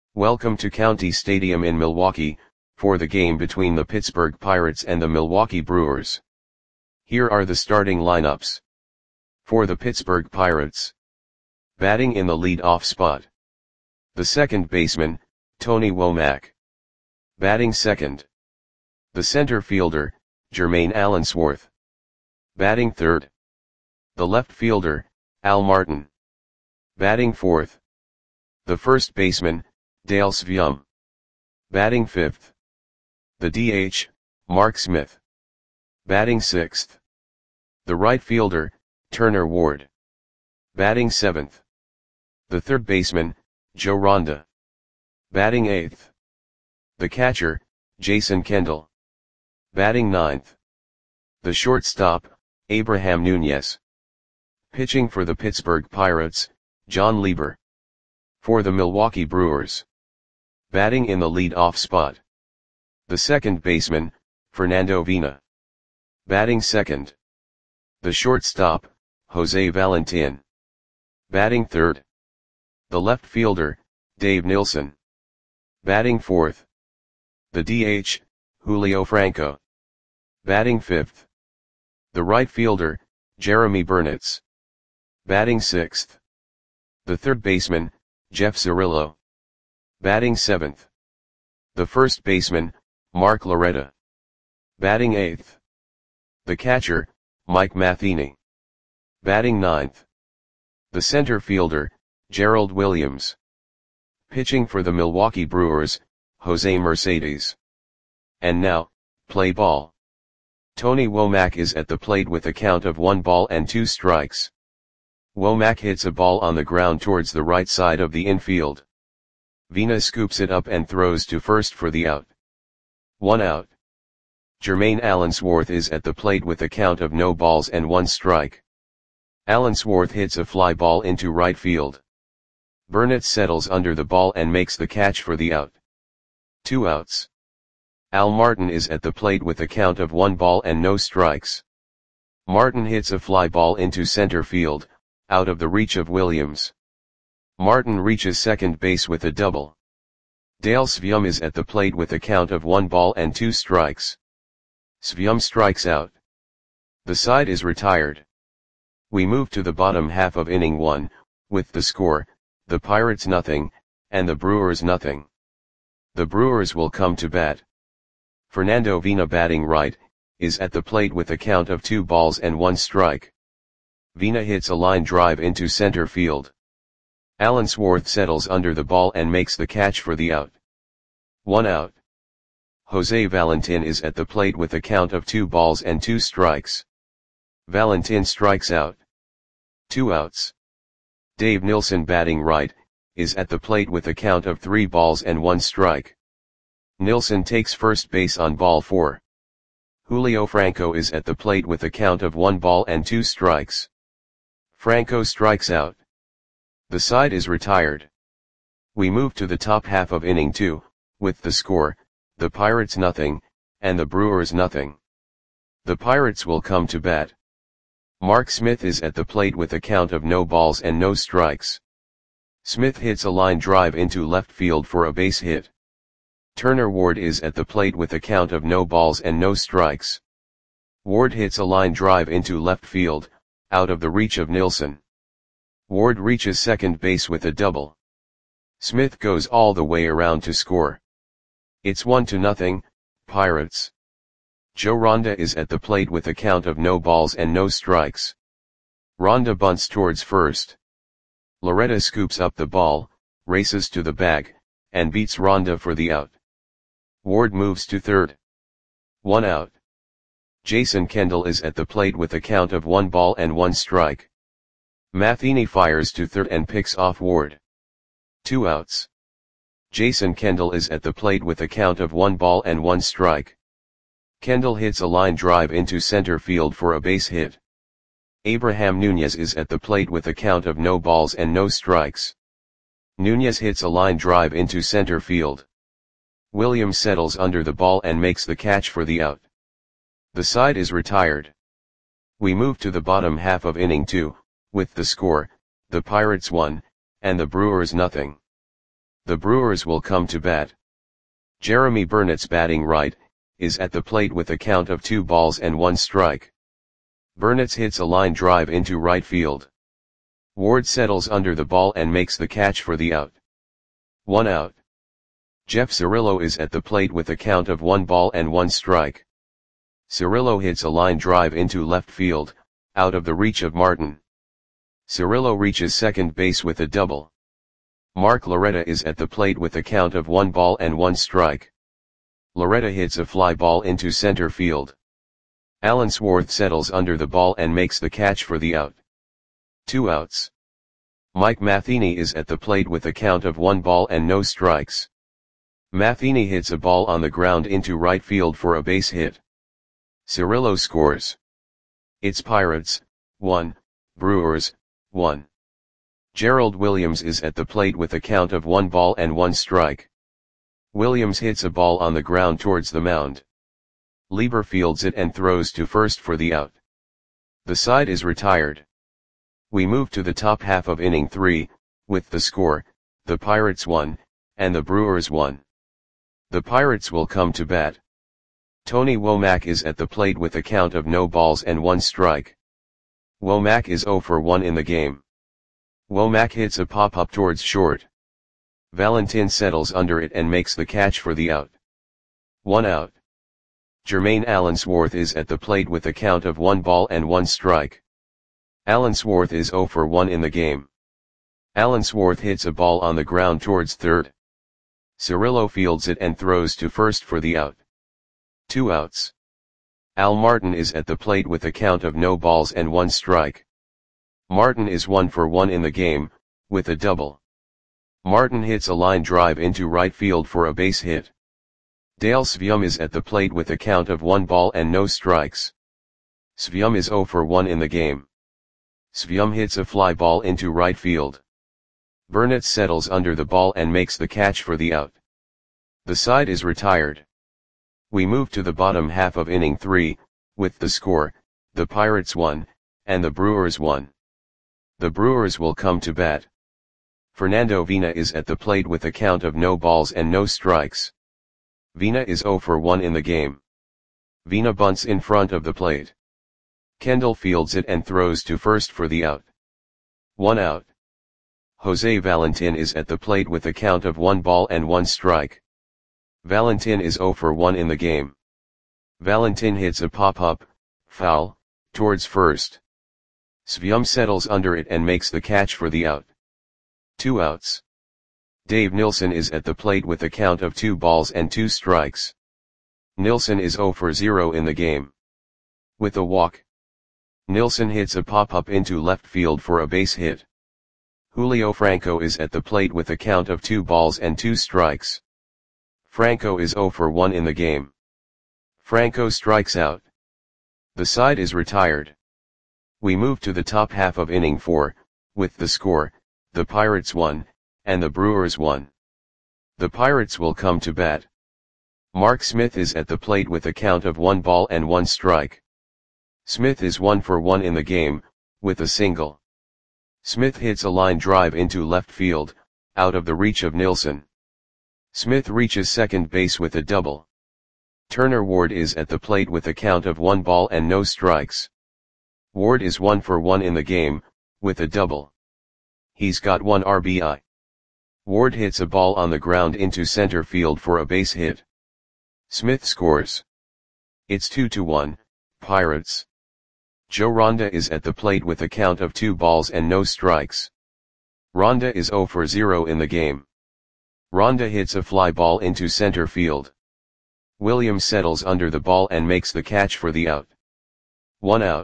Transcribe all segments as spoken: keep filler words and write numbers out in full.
Welcome to County Stadium in Milwaukee, for the game between the Pittsburgh Pirates and the Milwaukee Brewers. Here are the starting lineups. For the Pittsburgh Pirates. Batting in the lead-off spot. The second baseman, Tony Womack. Batting second. The center fielder, Jermaine Allensworth. Batting third. The left fielder, Al Martin. Batting fourth. The first baseman, Dale Sveum. Batting fifth. The D H, Mark Smith. Batting sixth. The right fielder, Turner Ward. Batting seventh. The third baseman, Joe Ronda. Batting eighth. The catcher, Jason Kendall. Batting ninth. The shortstop, Abraham Nunez. Pitching for the Pittsburgh Pirates, John Lieber. For the Milwaukee Brewers. Batting in the lead-off spot. The second baseman, Fernando Vina. Batting second. The shortstop, Jose Valentin. Batting third. The left fielder, Dave Nilsson. Batting fourth. The D H, Julio Franco. Batting fifth. The right fielder, Jeremy Burnitz. Batting sixth. The third baseman, Jeff Cirillo. Batting seventh. The first baseman, Mark Loretta. Batting eighth. The catcher, Mike Matheny. Batting ninth. The center fielder, Gerald Williams. Pitching for the Milwaukee Brewers, Jose Mercedes. And now, play ball. Tony Womack is at the plate with a count of one ball and two strikes. Womack hits a ball on the ground towards the right side of the infield. Vina scoops it up and throws to first for the out. One out. Jermaine Allensworth is at the plate with a count of no balls and one strike. Allensworth hits a fly ball into right field. Burnitz settles under the ball and makes the catch for the out. Two outs. Al Martin is at the plate with a count of one ball and no strikes. Martin hits a fly ball into center field, out of the reach of Williams. Martin reaches second base with a double. Dale Sveum is at the plate with a count of one ball and two strikes. Sveum strikes out. The side is retired. We move to the bottom half of inning one, with the score, the Pirates nothing, and the Brewers nothing. The Brewers will come to bat. Fernando Vina, batting right, is at the plate with a count of two balls and one strike. Vina hits a line drive into center field. Allensworth settles under the ball and makes the catch for the out. One out. Jose Valentin is at the plate with a count of two balls and two strikes. Valentin strikes out. Two outs. Dave Nilsson, batting right, is at the plate with a count of three balls and one strike. Nilsson takes first base on ball four. Julio Franco is at the plate with a count of one ball and two strikes. Franco strikes out. The side is retired. We move to the top half of inning two, with the score, the Pirates nothing, and the Brewers nothing. The Pirates will come to bat. Mark Smith is at the plate with a count of no balls and no strikes. Smith hits a line drive into left field for a base hit. Turner Ward is at the plate with a count of no balls and no strikes. Ward hits a line drive into left field, out of the reach of Nilsson. Ward reaches second base with a double. Smith goes all the way around to score. It's one to nothing, Pirates. Joe Ronda is at the plate with a count of no balls and no strikes. Ronda bunts towards first. Loretta scoops up the ball, races to the bag, and beats Ronda for the out. Ward moves to third. One out. Jason Kendall is at the plate with a count of one ball and one strike. Matheny fires to third and picks off Ward. Two outs. Jason Kendall is at the plate with a count of one ball and one strike. Kendall hits a line drive into center field for a base hit. Abraham Nunez is at the plate with a count of no balls and no strikes. Nunez hits a line drive into center field. Williams settles under the ball and makes the catch for the out. The side is retired. We move to the bottom half of inning two, with the score, the Pirates one, and the Brewers nothing. The Brewers will come to bat. Jeremy Burnett's batting right, is at the plate with a count of two balls and one strike. Burnett hits a line drive into right field. Ward settles under the ball and makes the catch for the out. One out. Jeff Cirillo is at the plate with a count of one ball and one strike. Cirillo hits a line drive into left field, out of the reach of Martin. Cirillo reaches second base with a double. Mark Loretta is at the plate with a count of one ball and one strike. Loretta hits a fly ball into center field. Alan Swarth settles under the ball and makes the catch for the out. Two outs. Mike Matheny is at the plate with a count of one ball and no strikes. Matheny hits a ball on the ground into right field for a base hit. Cirillo scores. It's Pirates, one, Brewers, one. Gerald Williams is at the plate with a count of one ball and one strike. Williams hits a ball on the ground towards the mound. Lieber fields it and throws to first for the out. The side is retired. We move to the top half of inning three, with the score, the Pirates one, and the Brewers one. The Pirates will come to bat. Tony Womack is at the plate with a count of no balls and one strike. Womack is oh for one in the game. Womack hits a pop-up towards short. Valentin settles under it and makes the catch for the out. One out. Jermaine Allensworth is at the plate with a count of one ball and one strike. Allensworth is oh for one in the game. Allensworth hits a ball on the ground towards third. Cirillo fields it and throws to first for the out. Two outs. Al Martin is at the plate with a count of no balls and one strike. Martin is one for one in the game, with a double. Martin hits a line drive into right field for a base hit. Dale Svium is at the plate with a count of one ball and no strikes. Svium is oh for one in the game. Svium hits a fly ball into right field. Burnett settles under the ball and makes the catch for the out. The side is retired. We move to the bottom half of inning three, with the score, the Pirates one, and the Brewers one. The Brewers will come to bat. Fernando Vina is at the plate with a count of no balls and no strikes. Vina is oh for one in the game. Vina bunts in front of the plate. Kendall fields it and throws to first for the out. One out. Jose Valentin is at the plate with a count of one ball and one strike. Valentin is oh for one in the game. Valentin hits a pop-up, foul, towards first. Svium settles under it and makes the catch for the out. Two outs. Dave Nilsson is at the plate with a count of two balls and two strikes. Nilsson is oh for zero in the game. With a walk. Nilsson hits a pop-up into left field for a base hit. Julio Franco is at the plate with a count of two balls and two strikes. Franco is oh for one in the game. Franco strikes out. The side is retired. We move to the top half of inning four, with the score, the Pirates one, and the Brewers one. The Pirates will come to bat. Mark Smith is at the plate with a count of one ball and one strike. Smith is one for one in the game, with a single. Smith hits a line drive into left field, out of the reach of Nilsson. Smith reaches second base with a double. Turner Ward is at the plate with a count of one ball and no strikes. Ward is one for one in the game, with a double. He's got one R B I. Ward hits a ball on the ground into center field for a base hit. Smith scores. It's two to one, Pirates. Joe Ronda is at the plate with a count of two balls and no strikes. Ronda is oh for zero in the game. Ronda hits a fly ball into center field. Williams settles under the ball and makes the catch for the out. One out.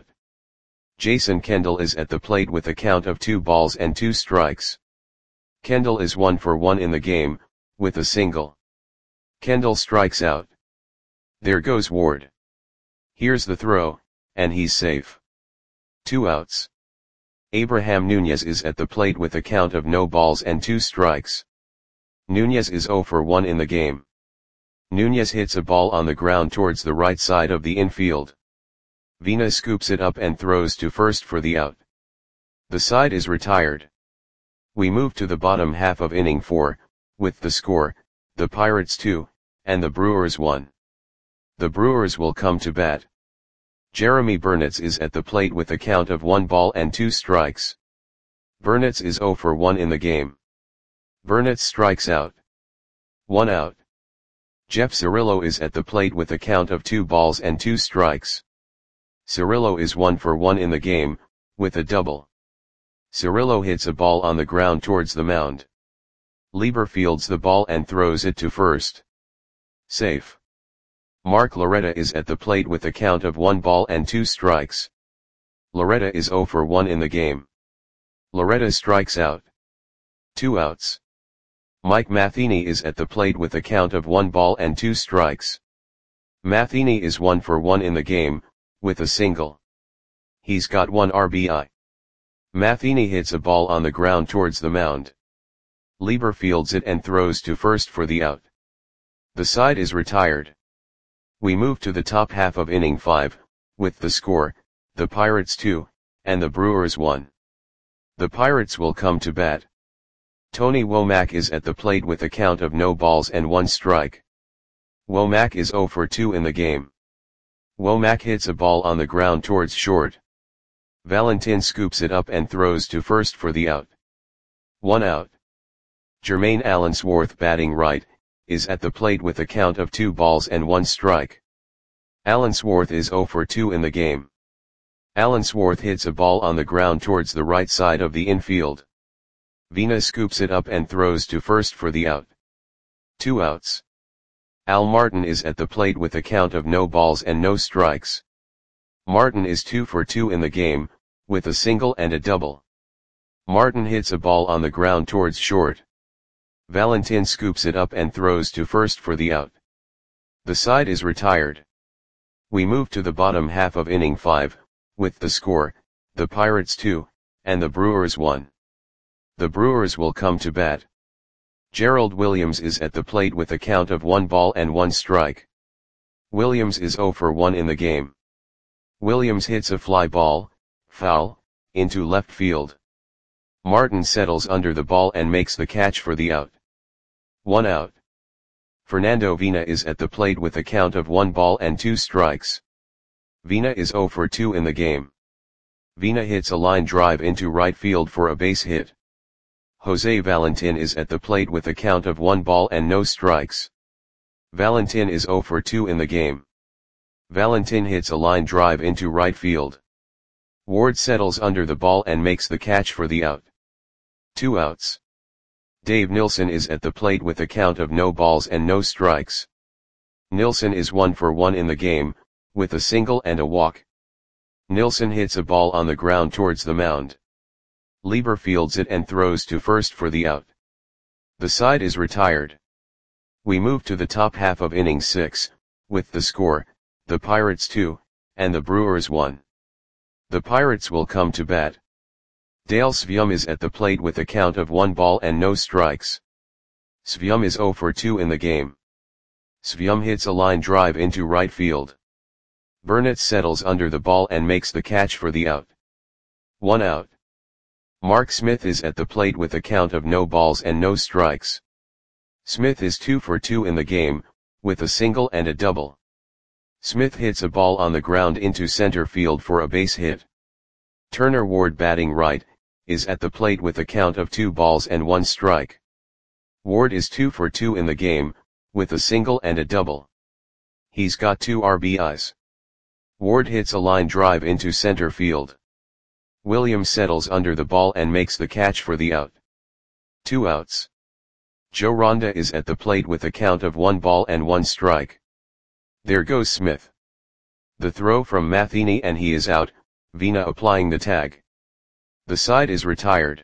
Jason Kendall is at the plate with a count of two balls and two strikes. Kendall is one for one in the game, with a single. Kendall strikes out. There goes Ward. Here's the throw, and he's safe. Two outs. Abraham Nunez is at the plate with a count of no balls and two strikes. Nunez is oh for one in the game. Nunez hits a ball on the ground towards the right side of the infield. Vina scoops it up and throws to first for the out. The side is retired. We move to the bottom half of inning four, with the score, the Pirates two, and the Brewers one. The Brewers will come to bat. Jeremy Burnitz is at the plate with a count of one ball and two strikes. Burnitz is zero for one in the game. Burnitz strikes out. One out. Jeff Cirillo is at the plate with a count of two balls and two strikes. Cirillo is one for one in the game, with a double. Cirillo hits a ball on the ground towards the mound. Lieber fields the ball and throws it to first. Safe. Mark Loretta is at the plate with a count of one ball and two strikes. Loretta is zero for one in the game. Loretta strikes out. Two outs. Mike Matheny is at the plate with a count of one ball and two strikes. Matheny is one for one in the game, with a single. He's got one R B I. Matheny hits a ball on the ground towards the mound. Lieber fields it and throws to first for the out. The side is retired. We move to the top half of inning five, with the score, the Pirates two, and the Brewers one. The Pirates will come to bat. Tony Womack is at the plate with a count of no balls and one strike. Womack is zero for two in the game. Womack hits a ball on the ground towards short. Valentin scoops it up and throws to first for the out. One out. Jermaine Allensworth, batting right, is at the plate with a count of two balls and one strike. Allensworth is zero for two in the game. Allensworth hits a ball on the ground towards the right side of the infield. Vina scoops it up and throws to first for the out. Two outs. Al Martin is at the plate with a count of no balls and no strikes. Martin is two for two in the game, with a single and a double. Martin hits a ball on the ground towards short. Valentin scoops it up and throws to first for the out. The side is retired. We move to the bottom half of inning five, with the score, the Pirates two, and the Brewers one. The Brewers will come to bat. Gerald Williams is at the plate with a count of one ball and one strike. Williams is zero for one in the game. Williams hits a fly ball, foul, into left field. Martin settles under the ball and makes the catch for the out. One out. Fernando Vina is at the plate with a count of one ball and two strikes. Vina is zero for two in the game. Vina hits a line drive into right field for a base hit. Jose Valentin is at the plate with a count of one ball and no strikes. Valentin is zero for two in the game. Valentin hits a line drive into right field. Ward settles under the ball and makes the catch for the out. Two outs. Dave Nilsson is at the plate with a count of no balls and no strikes. Nilsson is one for one in the game, with a single and a walk. Nilsson hits a ball on the ground towards the mound. Lieber fields it and throws to first for the out. The side is retired. We move to the top half of inning six, with the score, the Pirates two, and the Brewers one. The Pirates will come to bat. Dale Svium is at the plate with a count of one ball and no strikes. Svium is zero for two in the game. Svium hits a line drive into right field. Burnitz settles under the ball and makes the catch for the out. One out. Mark Smith is at the plate with a count of no balls and no strikes. Smith is two for two in the game, with a single and a double. Smith hits a ball on the ground into center field for a base hit. Turner Ward, batting right, is at the plate with a count of two balls and one strike. Ward is two for two in the game, with a single and a double. He's got two R B Is. Ward hits a line drive into center field. Williams settles under the ball and makes the catch for the out. Two outs. Joe Ronda is at the plate with a count of one ball and one strike. There goes Smith. The throw from Matheny and he is out, Vina applying the tag. The side is retired.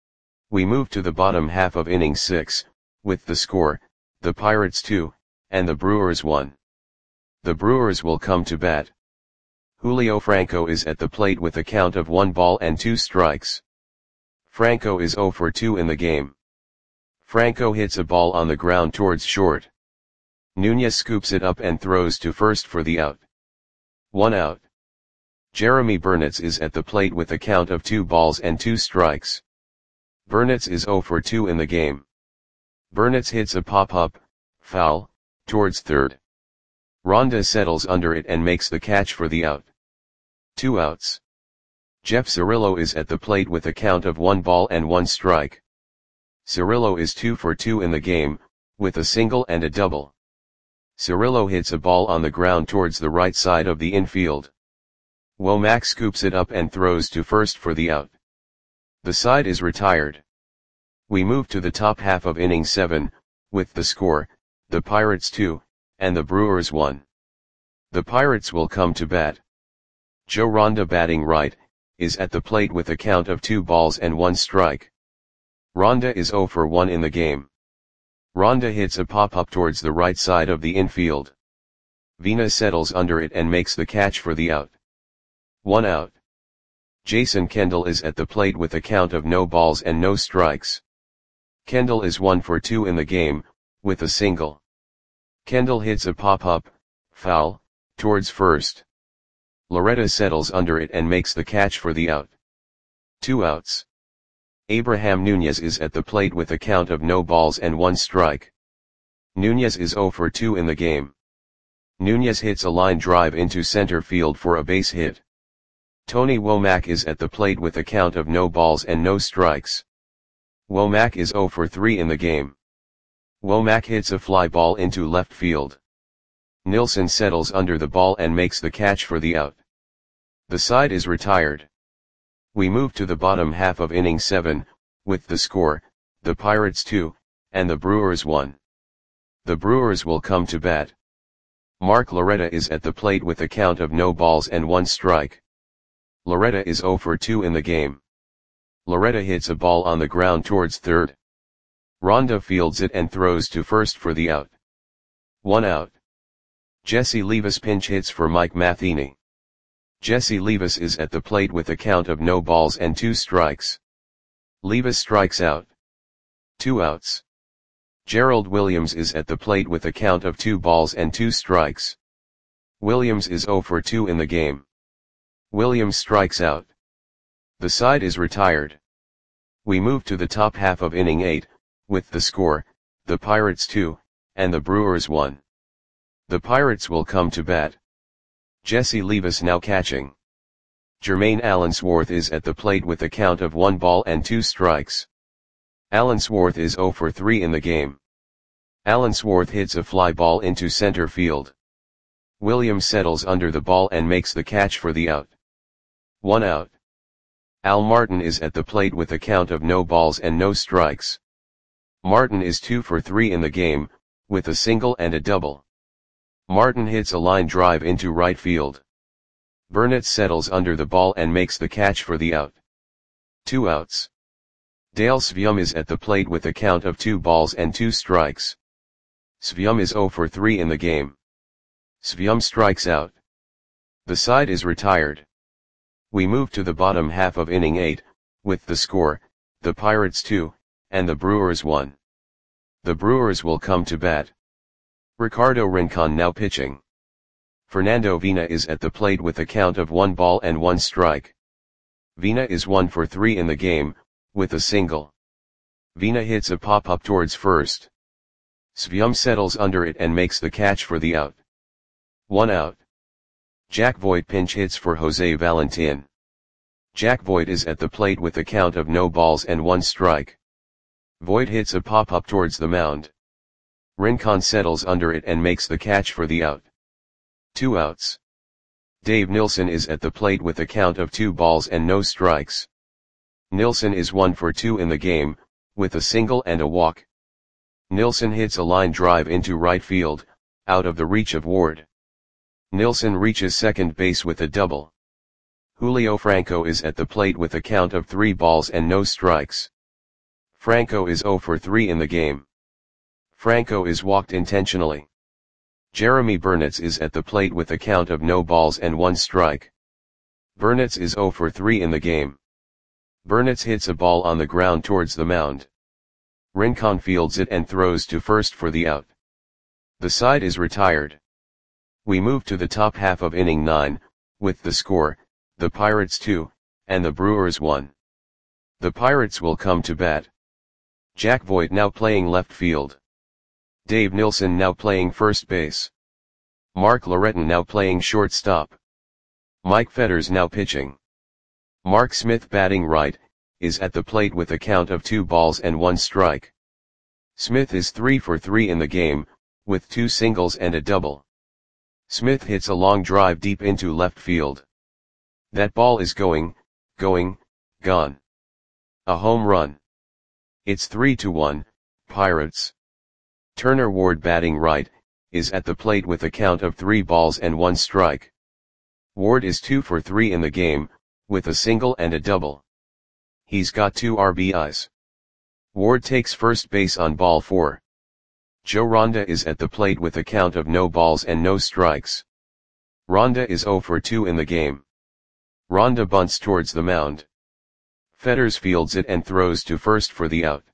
We move to the bottom half of inning six, with the score, the Pirates two, and the Brewers one. The Brewers will come to bat. Julio Franco is at the plate with a count of one ball and two strikes. Franco is zero for two in the game. Franco hits a ball on the ground towards short. Nunez scoops it up and throws to first for the out. One out. Jeremy Burnitz is at the plate with a count of two balls and two strikes. Burnitz is zero for two in the game. Burnitz hits a pop-up, foul, towards third. Ronda settles under it and makes the catch for the out. Two outs. Jeff Cirillo is at the plate with a count of one ball and one strike. Cirillo is two for two in the game, with a single and a double. Cirillo hits a ball on the ground towards the right side of the infield. Womack scoops it up and throws to first for the out. The side is retired. We move to the top half of inning seven, with the score, the Pirates two, and the Brewers one. The Pirates will come to bat. Joe Ronda, batting right, is at the plate with a count of two balls and one strike. Ronda is oh for one in the game. Ronda hits a pop-up towards the right side of the infield. Vina settles under it and makes the catch for the out. One out. Jason Kendall is at the plate with a count of no balls and no strikes. Kendall is one for two in the game, with a single. Kendall hits a pop-up, foul, towards first. Loretta settles under it and makes the catch for the out. Two outs. Abraham Nunez is at the plate with a count of no balls and one strike. Nunez is oh for two in the game. Nunez hits a line drive into center field for a base hit. Tony Womack is at the plate with a count of no balls and no strikes. Womack is oh for three in the game. Womack hits a fly ball into left field. Nilsson settles under the ball and makes the catch for the out. The side is retired. We move to the bottom half of inning seven, with the score, the Pirates two, and the Brewers one. The Brewers will come to bat. Mark Loretta is at the plate with a count of no balls and one strike. Loretta is oh for two in the game. Loretta hits a ball on the ground towards third. Ronda fields it and throws to first for the out. One out. Jesse Levis pinch hits for Mike Matheny. Jesse Levis is at the plate with a count of no balls and two strikes. Levis strikes out. Two outs. Gerald Williams is at the plate with a count of two balls and two strikes. Williams is oh for two in the game. Williams strikes out. The side is retired. We move to the top half of inning eight, with the score, the Pirates two, and the Brewers one. The Pirates will come to bat. Jesse Levis now catching. Jermaine Allensworth is at the plate with a count of one ball and two strikes. Allensworth is oh for three in the game. Allensworth hits a fly ball into center field. Williams settles under the ball and makes the catch for the out. One out. Al Martin is at the plate with a count of no balls and no strikes. Martin is two for three in the game, with a single and a double. Martin hits a line drive into right field. Burnett settles under the ball and makes the catch for the out. Two outs. Dale Svium is at the plate with a count of two balls and two strikes. Svium is oh for three in the game. Svium strikes out. The side is retired. We move to the bottom half of inning eight, with the score, the Pirates two, and the Brewers one. The Brewers will come to bat. Ricardo Rincon now pitching. Fernando Vina is at the plate with a count of one ball and one strike. Vina is one for three in the game, with a single. Vina hits a pop-up towards first. Svium settles under it and makes the catch for the out. One out. Jack Voigt pinch hits for Jose Valentin. Jack Voigt is at the plate with a count of no balls and one strike. Voigt hits a pop-up towards the mound. Rincon settles under it and makes the catch for the out. Two outs. Dave Nilsson is at the plate with a count of two balls and no strikes. Nilsson is one for two in the game, with a single and a walk. Nilsson hits a line drive into right field, out of the reach of Ward. Nilsson reaches second base with a double. Julio Franco is at the plate with a count of three balls and no strikes. Franco is oh for three in the game. Franco is walked intentionally. Jeremy Burnitz is at the plate with a count of no balls and one strike. Burnitz is oh for three in the game. Burnitz hits a ball on the ground towards the mound. Rincon fields it and throws to first for the out. The side is retired. We move to the top half of inning nine, with the score, the Pirates two, and the Brewers one. The Pirates will come to bat. Jack Voigt now playing left field. Dave Nilsson now playing first base. Mark Loretton now playing shortstop. Mike Fetters now pitching. Mark Smith batting right, is at the plate with a count of two balls and one strike. Smith is three for three in the game, with two singles and a double. Smith hits a long drive deep into left field. That ball is going, going, gone. A home run. It's three to one, Pirates. Turner Ward batting right, is at the plate with a count of three balls and one strike. Ward is two for three in the game, with a single and a double. He's got two R B Is. Ward takes first base on ball four. Joe Ronda is at the plate with a count of no balls and no strikes. Ronda is zero for two in the game. Ronda bunts towards the mound. Fetters fields it and throws to first for the out.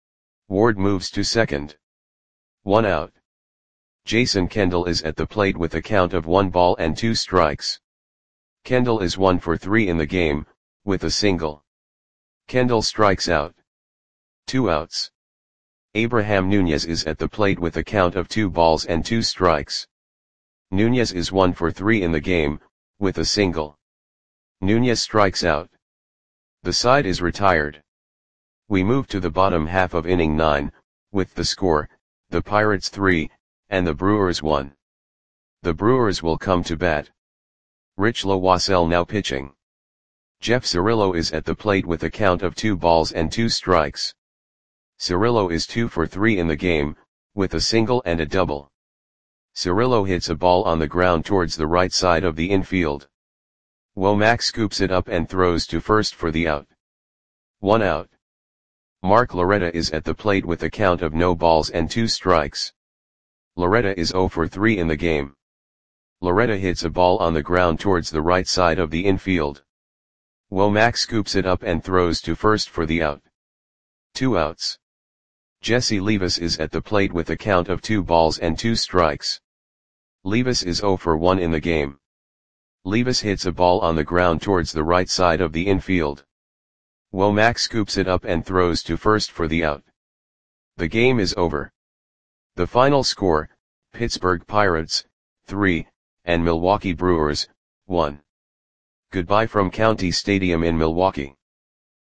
Ward moves to second. One out. Jason Kendall is at the plate with a count of one ball and two strikes. Kendall is one for three in the game, with a single. Kendall strikes out. Two outs. Abraham Nunez is at the plate with a count of two balls and two strikes. Nunez is one for three in the game, with a single. Nunez strikes out. The side is retired. We move to the bottom half of inning nine, with the score, the Pirates three, and the Brewers one. The Brewers will come to bat. Rich Loisel now pitching. Jeff Cirillo is at the plate with a count of two balls and two strikes. Cirillo is two for three in the game, with a single and a double. Cirillo hits a ball on the ground towards the right side of the infield. Womack scoops it up and throws to first for the out. One out. Mark Loretta is at the plate with a count of no balls and two strikes. Loretta is zero for three in the game. Loretta hits a ball on the ground towards the right side of the infield. Womack scoops it up and throws to first for the out. Two outs. Jesse Levis is at the plate with a count of two balls and two strikes. Levis is zero for one in the game. Levis hits a ball on the ground towards the right side of the infield. Womack scoops it up and throws to first for the out. The game is over. The final score, Pittsburgh Pirates, three, and Milwaukee Brewers, one. Goodbye from County Stadium in Milwaukee.